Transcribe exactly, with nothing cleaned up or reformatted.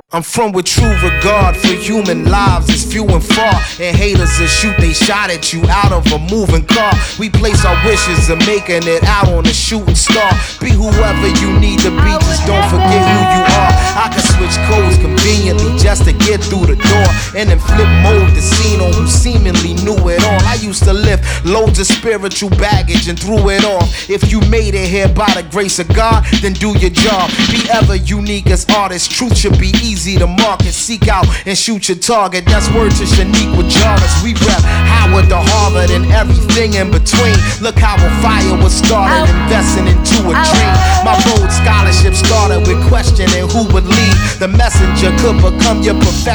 I'm from with true regard for human lives is few and far, and haters will shoot they shot at you out of a moving car. We place our wishes of making it out on a shooting star. Be whoever you need to be, just don't forget who you are. I can switch codes conveniently just to get through the door, and then flip mode the scene on who seemingly knew it all. I used to lift loads of spiritual baggage and threw it off. If you made it here by the grace of God, then do your job. Be ever unique as artists, truth should be easy to market, seek out and shoot your target. That's word to Shaniqua Jarvis. We rep Howard to Harvard and everything in between. Look how a fire was started, investing into a dream. My road scholarship started with questioning who would lead. The messenger could become your profession.